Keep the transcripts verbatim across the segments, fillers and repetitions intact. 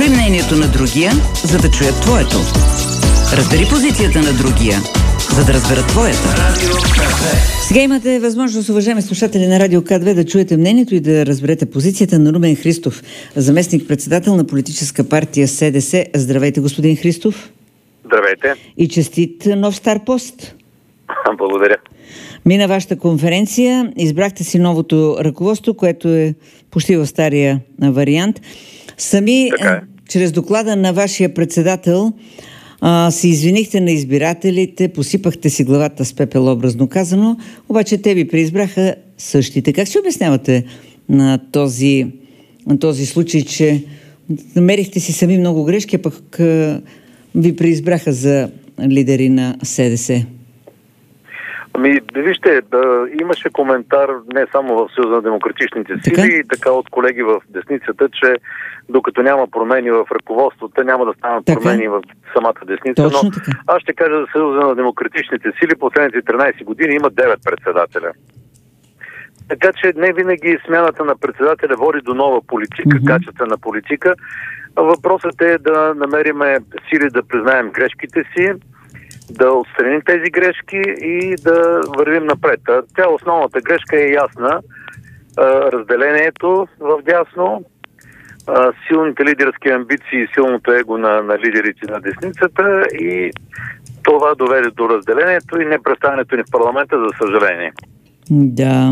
Разбери мнението на другия, за да чуят твоето. Разбери позицията на другия, за да разберат твоята. Сега имате възможност, уважаеми слушатели на Радио К две, да чуете мнението и да разберете позицията на Румен Христов, заместник-председател на политическа партия С Д С. Здравейте, господин Христов. Здравейте. И честит нов стар пост. Благодаря. Мина вашата конференция, избрахте си новото ръководство, което е почти в стария вариант. Сами, е. чрез доклада на вашия председател, а, се извинихте на избирателите, посипахте си главата с пепел, образно казано, обаче те ви преизбраха същите. Как си обяснявате на този, на този случай, че намерихте си сами много грешки, а пък а, ви преизбраха за лидери на С Д С? Ами, вижте, да, имаше коментар не само в Съюза на демократичните сили, така? И така от колеги в десницата, че докато няма промени в ръководството, няма да станат така? Промени в самата десница. Точно но така. Аз ще кажа за Съюза на демократичните сили, последните тринайсет години има девет председателя. Така че не винаги смяната на председателя води до нова политика, mm-hmm. качествена политика. Въпросът е да намериме сили да признаем грешките си, да отстраним тези грешки и да вървим напред. Тя основната грешка е ясна. Разделението в дясно, силните лидерски амбиции, силното его на, на лидерите на десницата и това доведе до разделението и непреставането ни в парламента, за съжаление. Да.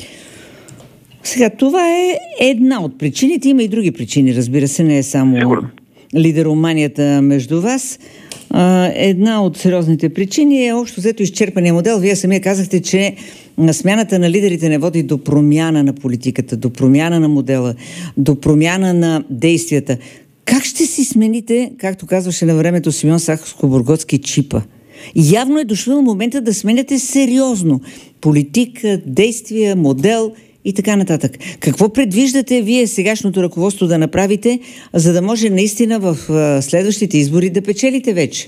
Сега, това е една от причините. Има и други причини, разбира се, не е само Сигурно. лидероманията между вас. Една от сериозните причини е общо взето изчерпания модел. Вие самия казахте, че смяната на лидерите не води до промяна на политиката, до промяна на модела, до промяна на действията. Как ще си смените, както казваше на времето Симеон Сакскобургготски, чипа? Явно е дошъл момента да сменяте сериозно политика, действия, модел и така нататък. Какво предвиждате вие сегашното ръководство да направите, за да може наистина в следващите избори да печелите вече?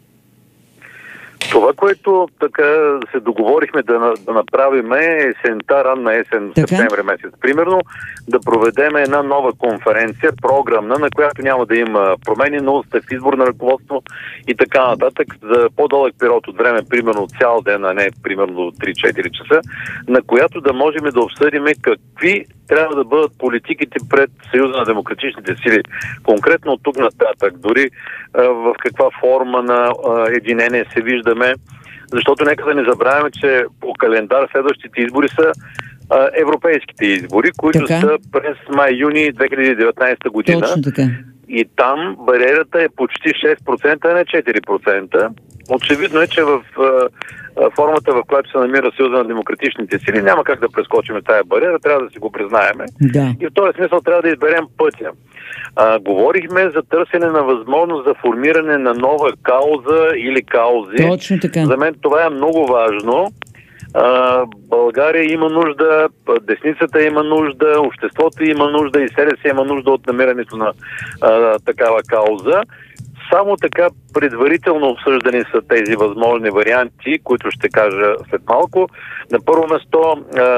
Това, което така се договорихме да, да направим е есента, ранна есен, така? Септември месец. Примерно да проведем една нова конференция, програмна, на която няма да има промени на устав, избор на ръководство и така нататък, за по-дълъг период от време, примерно цял ден, а не примерно три-четири часа, на която да можем да обсъдим какви трябва да бъдат политиките пред Съюза на демократичните сили. Конкретно от тук нататък, дори а, в каква форма на а, единение се виждаме, защото нека да не забравяме, че по календар следващите избори са а, европейските избори, които така? са през май-юни две хиляди и деветнайсета година. Точно така. И там бариерата е почти шест процента, а не четири процента. Очевидно е, че в а, формата, в която се намира Съюза на демократичните сили, няма как да прескочим тая бариера, трябва да си го признаеме. Да. И в този смисъл трябва да изберем пътя. А, говорихме за търсене на възможност за формиране на нова кауза или каузи. Точно така. За мен това е много важно. А, България има нужда, десницата има нужда, обществото има нужда и С Д С има нужда от намирането на а, такава кауза. Само така предварително обсъждани са тези възможни варианти, които ще кажа след малко. На първо место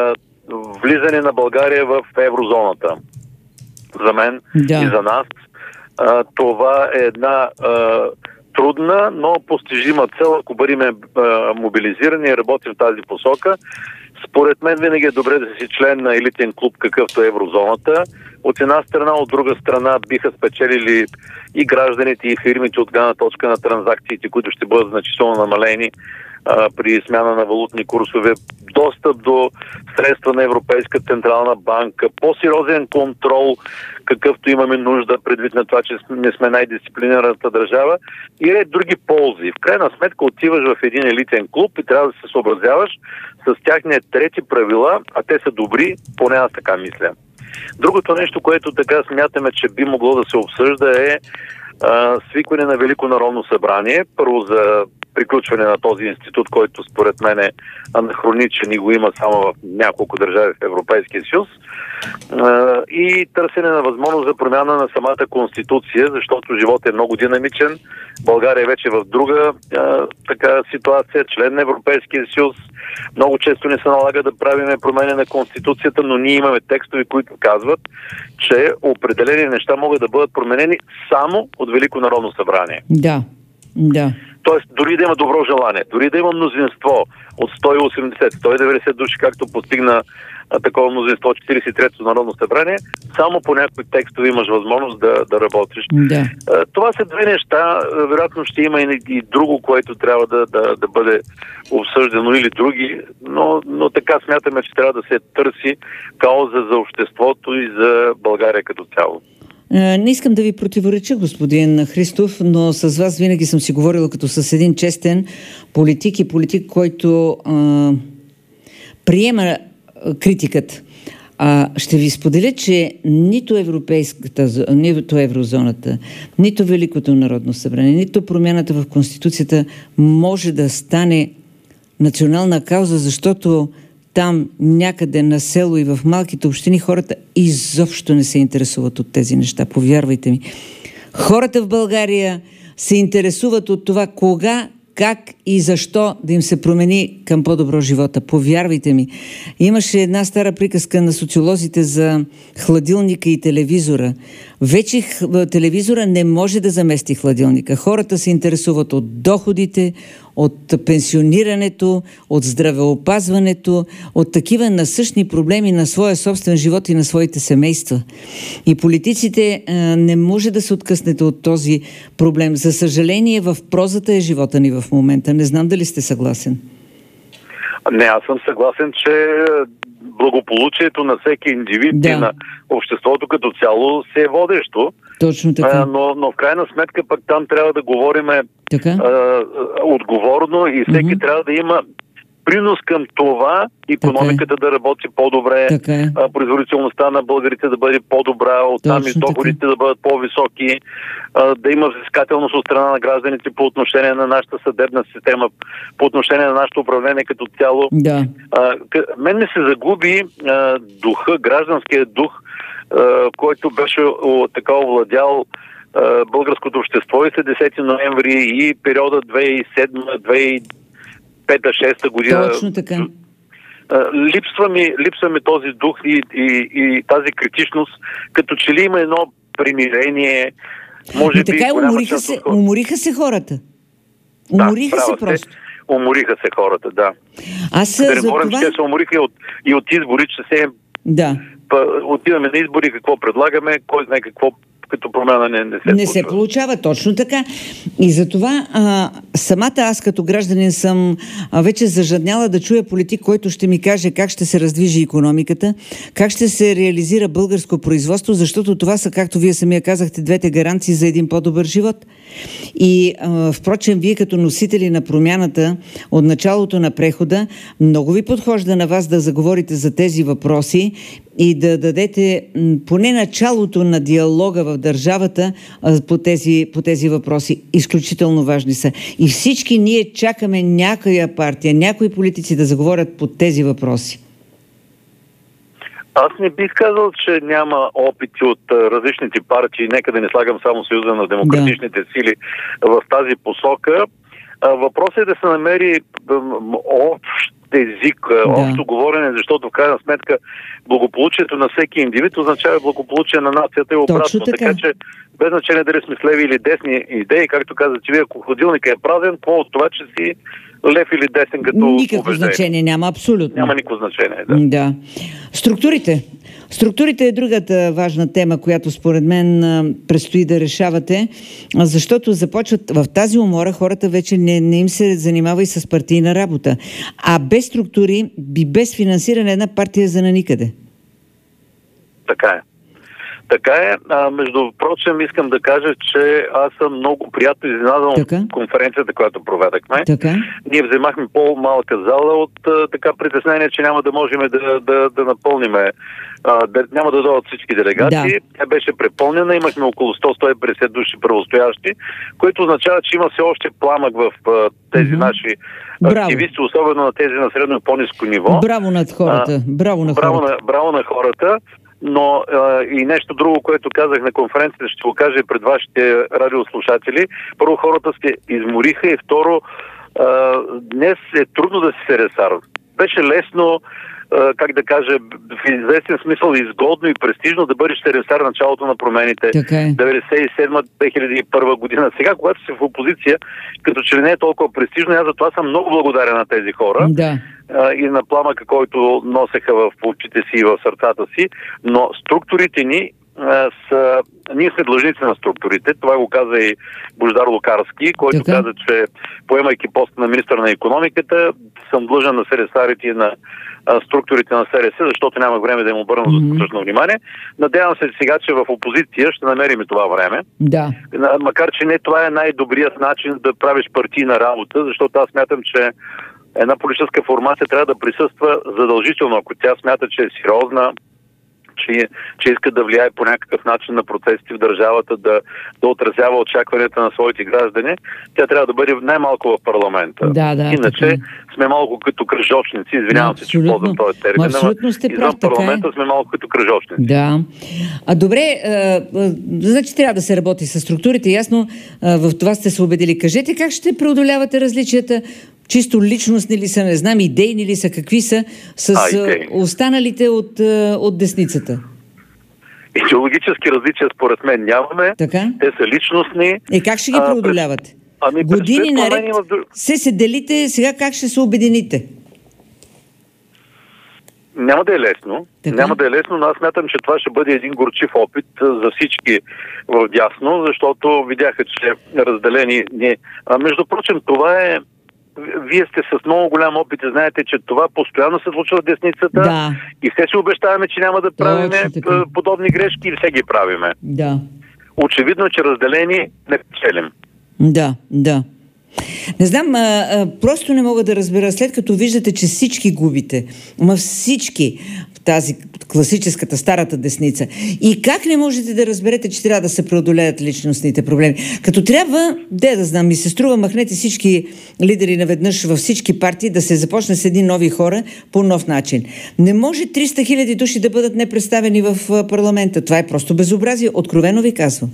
влизане на България в еврозоната. За мен да. и за нас. Това е една трудна, но постижима цел, ако бъдем мобилизирани и работим в тази посока. Според мен винаги е добре да си член на елитен клуб, какъвто е еврозоната. От една страна, от друга страна биха спечелили и гражданите, и фирмите от гледна точка на транзакциите, които ще бъдат значително намалени а, при смяна на валутни курсове, достъп до средства на Европейска централна банка, по-сериозен контрол, какъвто имаме нужда, предвид на това, че не сме най-дисциплинираната държава, и ред други ползи. В крайна сметка отиваш в един елитен клуб и трябва да се съобразяваш с тяхния трети правила, а те са добри, поне аз така мисля. Другото нещо, което така смятаме, че би могло да се обсъжда, е а, свикване на Велико народно събрание. Първо за приключване на този институт, който според мен е анахроничен и го има само в няколко държави в Европейския съюз. И търсене на възможност за промяна на самата конституция, защото живот е много динамичен. България е вече в друга а, така ситуация, член на Европейския съюз. Много често не се налага да правиме промени на конституцията, но ние имаме текстове, които казват, че определени неща могат да бъдат променени само от Велико народно събрание. Да, да. Тоест, дори да има добро желание, дори да има мнозинство от сто и осемдесет до сто и деветдесет души, както постигна а, такова мнозинство от четиридесет и третото Народно събрание, само по някои текстове имаш възможност да, да работиш. Да. А, това са две неща. Вероятно ще има и, и друго, което трябва да, да, да бъде обсъждано или други, но, но така смятаме, че трябва да се търси кауза за обществото и за България като цяло. Не искам да ви противореча, господин Христов, но с вас винаги съм си говорила като с един честен политик и политик, който а, приема критиката. А, ще ви споделя, че нито европейската, нито еврозоната, нито Великото народно събрание, нито промяната в Конституцията може да стане национална кауза, защото там някъде на село и в малките общини хората изобщо не се интересуват от тези неща. Повярвайте ми. Хората в България се интересуват от това кога, как и защо да им се промени към по-добро живота. Повярвайте ми. Имаше една стара приказка на социолозите за хладилника и телевизора. Вече телевизора не може да замести хладилника. Хората се интересуват от доходите, от пенсионирането, от здравеопазването, от такива насъщни проблеми на своя собствен живот и на своите семейства. И политиците а, не може да се откъснете от този проблем. За съжаление, в прозата е живота ни в момента. Не знам дали сте съгласен. Не, аз съм съгласен, че благополучието на всеки индивид да. и на обществото като цяло се е водещо. Точно така. А, но, но в крайна сметка пък там трябва да говориме а, отговорно и всеки mm-hmm. трябва да има принос към това икономиката е. да работи по-добре, е. а, производителността на българите да бъде по-добра, оттам и доходите така. да бъдат по-високи, а, да има взискателност от страна на гражданите по отношение на нашата съдебна система, по отношение на нашето управление като цяло. Да. А, мен ми се загуби а, духа, гражданския дух, а, който беше о, така овладял а, българското общество и след десети ноември и периода две хиляди и седма - две хиляди и пета-шеста година. Точно така. Липсва ми, липсва ми този дух и, и, и тази критичност, като че ли има едно примирение. Може и така би, умориха се, от... умориха се хората. Умориха да, се се просто. Умориха се хората, да. Аз да не за говорим, това... че се умориха и от, и от избори, че се... Да. Отиваме на избори, какво предлагаме, кой знае какво като промяна не, не се Не се получава, точно така. И затова а, самата аз като гражданин съм а, вече зажадняла да чуя политик, който ще ми каже как ще се раздвижи икономиката, как ще се реализира българско производство, защото това са, както вие самия казахте, двете гаранции за един по-добър живот. И а, впрочем, вие като носители на промяната от началото на прехода, много ви подхожда на вас да заговорите за тези въпроси и да дадете м, поне началото на диалога в държавата а, по, тези, по тези въпроси. Изключително важни са. И всички ние чакаме някоя партия, някои политици да заговорят по тези въпроси. Аз не бих казал, че няма опити от а, различните партии. Нека да не слагам само Съюза на демократичните да. сили в тази посока. А, въпросът е да се намери общ език, да. общо говорене, защото в крайна сметка благополучието на всеки индивид означава благополучие на нацията и обратно. Така. така че без значение дали сме с леви или десни идеи, както казвате, вие ако хладилника е празен, какво от това, че си лев или десен като никакво убеждение. значение няма, абсолютно. Няма никакво значение, да. Да. Структурите. Структурите е другата важна тема, която според мен предстои да решавате, защото започват в тази умора хората вече не, не им се занимава и с партийна работа. А без структури, без финансиране една партия за на никъде. Така е. Така е. А, между прочим, искам да кажа, че аз съм много приятно изненадан от конференцията, която проведахме. Така? Ние вземахме по-малка зала от а, така притеснение, че няма да можем да, да, да напълниме. А, да, няма да дойдат всички делегати. Да. Тя беше препълнена. Имахме около сто до сто и петдесет души правостоящи, което означава, че има все още пламък в а, тези mm-hmm. наши активисти, особено на тези на средно и по-ниско ниво. Браво над хората. А, браво на браво хората. На, браво на хората. Но а, и нещо друго, което казах на конференцията, ще го кажа и пред вашите радиослушатели. Първо, хората се измориха и второ, а, днес е трудно да си се ресар. Беше лесно, а, как да кажа, в известен смисъл изгодно и престижно да бъдеш сересар началото на промените. деветдесет и седма - две хиляди и първа година. Сега, когато си в опозиция, като че ли не е толкова престижно, аз за това съм много благодарен на тези хора. Да. И на пламъка, който носеха в очите си и в сърцата си, но структурите ни а, са... Ние сме длъжници на структурите. Това го каза и Божидар Лукарски, който така каза, че поемайки поста на министър на икономиката, съм длъжен на СРС-арите и на а, структурите на СРС, защото няма време да им обърна mm-hmm. достатъчно внимание. Надявам се сега, че в опозиция ще намерим и това време. Да. Макар, че не това е най-добрият начин да правиш партийна работа, защото аз смятам, че една политическа формация трябва да присъства задължително, ако тя смята, че е сериозна, че, че иска да влияе по някакъв начин на процесите в държавата, да, да отразява очакванията на своите граждани, тя трябва да бъде най-малко в парламента. Да, да, иначе така сме малко като кръжочници, извинявам да, се, че ползвам този термин, абсолютно сте прав, извън парламента сме малко като кръжочници. Да. А добре, а, а, значи трябва да се работи с структурите, ясно, а, в това сте се убедили. Кажете как ще преодолявате различията? Чисто личностни ли са, не знам, идейни ли са, какви са с а, останалите от, от десницата? Идеологически различия според мен нямаме. Така? Те са личностни. Е, как ще ги преодолявате? А, ами, години наред в... се се делите, сега как ще се обедините? Няма да е лесно. Така? Няма да е лесно, но аз смятам, че това ще бъде един горчив опит за всички в дясно, защото видяха, че разделени не. А, между прочим, това е вие сте с много голям опит и знаете, че това постоянно се случва в десницата да. И все си обещаваме, че няма да правим подобни грешки и все ги правиме. Да. Очевидно, че разделени не печелим. Да, да. Не знам, а, а, просто не мога да разбера, след като виждате, че всички губите, ма всички в тази класическата, старата десница, и как не можете да разберете, че трябва да се преодолеят личностните проблеми? Като трябва, де да знам, ми се струва, махнете всички лидери наведнъж във всички партии, да се започне с едни нови хора по нов начин. Не може триста хиляди души да бъдат непредставени в парламента. Това е просто безобразие, откровено ви казвам.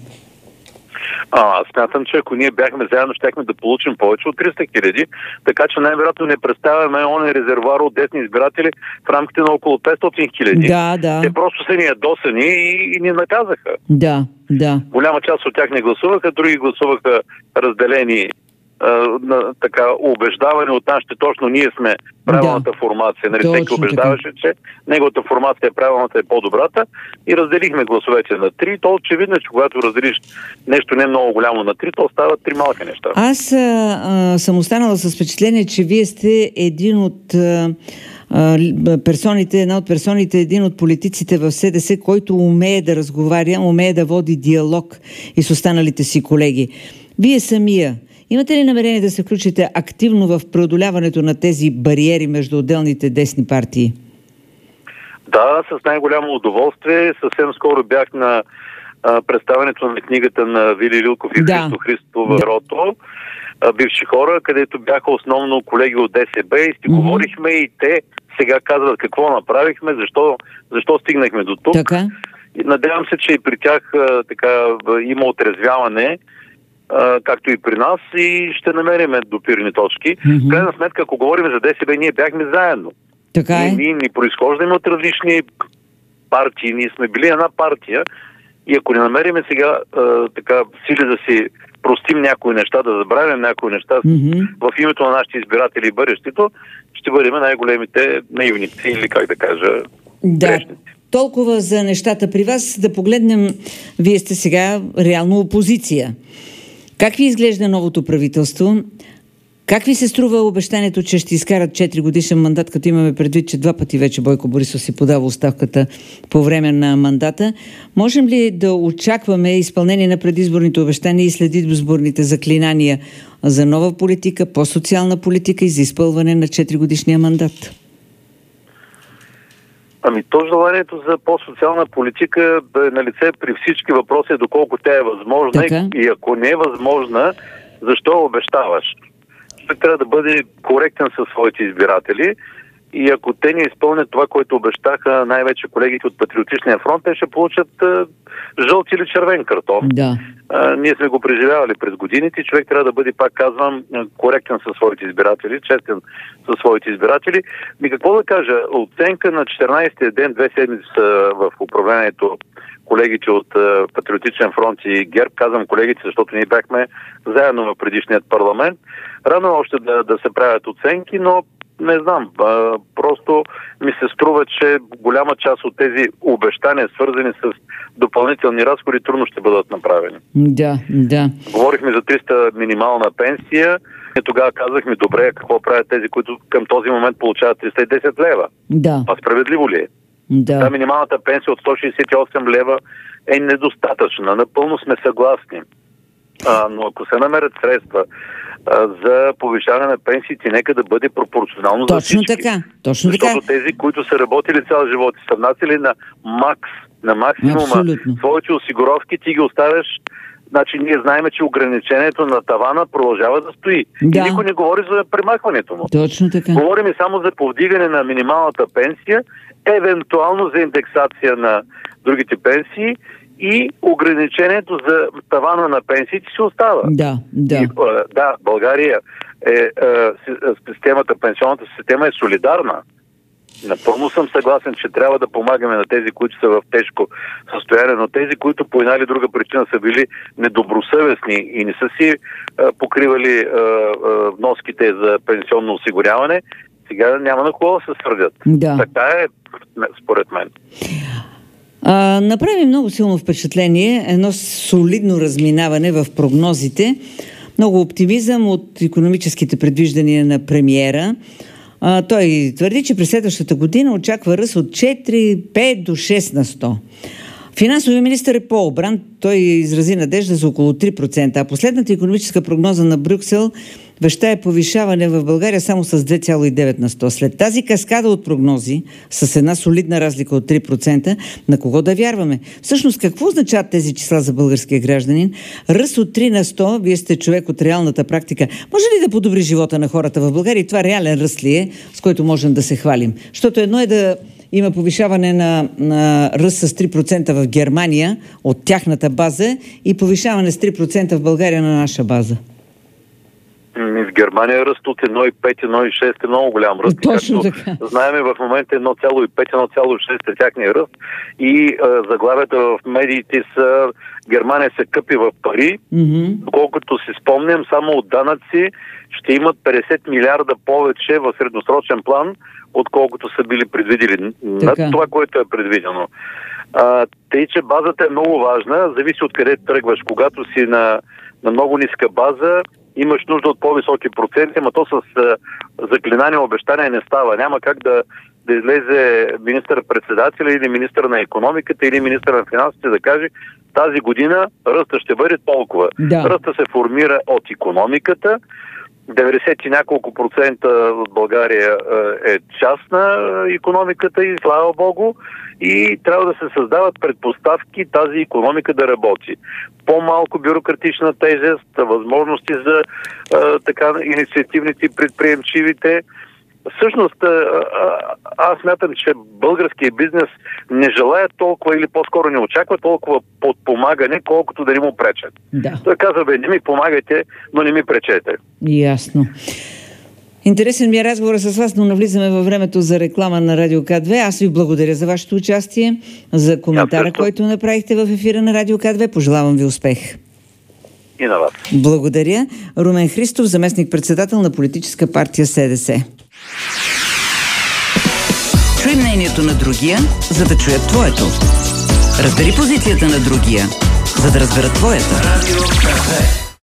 А, аз смятам, че ако ние бяхме заедно, щяхме да получим повече от триста хиляди, така че най-вероятно не представяме оне резервуар от десни избиратели в рамките на около петстотин хиляди. Да, да. Те просто са ни ядосани и, и ни наказаха. Да, да. Голяма част от тях не гласуваха, други гласуваха разделени, на, така, убеждаване от нашите, точно ние сме правилната да. формация. Нали, всеки убеждаваше, така. Че неговата формация е правилната, е по-добрата и разделихме гласовете на три. То очевидно, че когато разделиш нещо не много голямо на три, то стават три малки неща. Аз а, а, съм останала с впечатление, че вие сте един от а, персоните, една от персоните, един от политиците в СДС, който умее да разговаря, умее да води диалог и с останалите си колеги. Вие самия имате ли намерение да се включите активно в преодоляването на тези бариери между отделните десни партии? Да, с най-голямо удоволствие. Съвсем скоро бях на а, представянето на книгата на Вили Лилков и да. Христо Христов в Рото, а, бивши хора, където бяха основно колеги от ДСБ и си mm-hmm. говорихме и те сега казват какво направихме, защо, защо стигнахме до тук. Така? И надявам се, че и при тях а, така, има отрезвяване, както и при нас, и ще намерим допирни точки. Mm-hmm. В крайна сметка, ако говорим за ДСБ, ние бяхме заедно. Така е. Ние ни произхождаме от различни партии, ние сме били една партия и ако не намерим сега а, така сили да си простим някои неща, да забравим някои неща mm-hmm. в името на нашите избиратели и бъдещето, ще бъдем най-големите наивници или как да кажа да. грешници. Толкова за нещата при вас. Да погледнем, вие сте сега реално опозиция. Как ви изглежда новото правителство? Как ви се струва обещанието, че ще изкарат четири годишен мандат, като имаме предвид, че два пъти вече Бойко Борисов си подава оставката по време на мандата? Можем ли да очакваме изпълнение на предизборните обещания и след изборните заклинания за нова политика, по-социална политика и за изпълване на четири годишния мандат? Ами то желанието за по-социална политика да е налице при всички въпроси, доколко тя е възможна, така? И ако не е възможна, защо обещаваш? Човек трябва да бъде коректен със своите избиратели и ако те не изпълнят това, което обещаха най-вече колегите от Патриотичния фронт, те ще получат а, жълт или червен картон. Да. А, ние сме го преживявали през годините. Човек трябва да бъде, пак казвам, коректен със своите избиратели, честен със своите избиратели. И какво да кажа? Оценка на четиринайсетия ден, две седмици в управлението колегите от uh, Патриотичен фронт и ГЕРБ, казвам колегите, защото ние бяхме заедно в предишният парламент. Рано още да, да се правят оценки, но не знам, а, просто ми се струва, че голяма част от тези обещания, свързани с допълнителни разходи, трудно ще бъдат направени. Да, да. Говорихме за триста минимална пенсия. И тогава казахме, добре, какво правят тези, които към този момент получават триста и десет лева? Да. А справедливо ли е? Да. Та минималната пенсия от сто шейсет и осем лева е недостатъчна. Напълно сме съгласни. А, но ако се намерят средства а, за повишаване на пенсиите, нека да бъде пропорционално точно за всички. Така, точно Защото така. тези, които са работили цял живот и са внасили на макс, на максимума абсолютно своите осигуровки, ти ги оставяш. Значи ние знаем, че ограничението на тавана продължава да стои. Да. И никой не говори за премахването му. Точно така. Говорим и само за повдигане на минималната пенсия, евентуално за индексация на другите пенсии и ограничението за тавана на пенсиите се остава. Да, да. И, да, България е, е, системата, пенсионната система е солидарна. Напълно съм съгласен, че трябва да помагаме на тези, които са в тежко състояние, но тези, които по една или друга причина са били недобросъвестни и не са си а, покривали а, а, вноските за пенсионно осигуряване, сега няма на кого да се сърдят. Да. Така е, според мен. А, направи много силно впечатление едно солидно разминаване в прогнозите. Много оптимизъм от икономическите предвиждания на премиера. А, той твърди, че през следващата година очаква ръст от четири, пет до шест на сто. Финансовият министър е по-обран. Той изрази надежда за около три процента, а последната икономическа прогноза на Брюксел вещае повишаване в България само с две цяло и девет на сто. След тази каскада от прогнози, с една солидна разлика от три процента, на кого да вярваме? Всъщност, какво означават тези числа за българския гражданин? Ръст от три на сто, вие сте човек от реалната практика. Може ли да подобри живота на хората в България? И това реален ръст ли е, с който можем да се хвалим? Защото едно е да има повишаване на, на ръст с три процента в Германия от тяхната база и повишаване с три процента в България на наша база. В Германия ръст от едно цяло и пет, едно цяло и шест е много голям ръст. Точно така. Знаеме в момента едно цяло и пет, едно цяло и шест е тяхния ръст и а, заглавията в медиите са Германия се къпи в пари. Mm-hmm. Доколкото си спомням, само от данъци ще имат петдесет милиарда повече в средносрочен план, отколкото са били предвидили над това, което е предвидено. А, тъй, че базата е много важна, зависи от къде тръгваш. Когато си на, на много ниска база, имаш нужда от по-високи проценти, но то с а, заклинание обещания не става. Няма как да, да излезе министър-председателя или министър на икономиката или министър на финансите да каже тази година ръста ще бъде толкова. Да. Ръста се формира от икономиката, деветдесет и няколко процента от България е частна икономиката и слава Богу, и трябва да се създават предпоставки тази икономика да работи. По-малко бюрократична тежест, възможности за а, така инициативните и предприемчивите. Всъщност, аз смятам, че българският бизнес не желая толкова или по-скоро не очаква толкова подпомагане, колкото да не му пречат. Да. Той казва, бе, не ми помагайте, но не ми пречете. Ясно. Интересен ми е разговор с вас, но навлизаме във времето за реклама на Радио К две. Аз ви благодаря за вашето участие, за коментара, който направихте в ефира на Радио К две. Пожелавам ви успех. И на вас. Благодаря. Румен Христов, заместник-председател на политическа партия С Д С. Чуй мнението на другия, за да чуят твоето. Разбери позицията на другия, за да разберат твоята.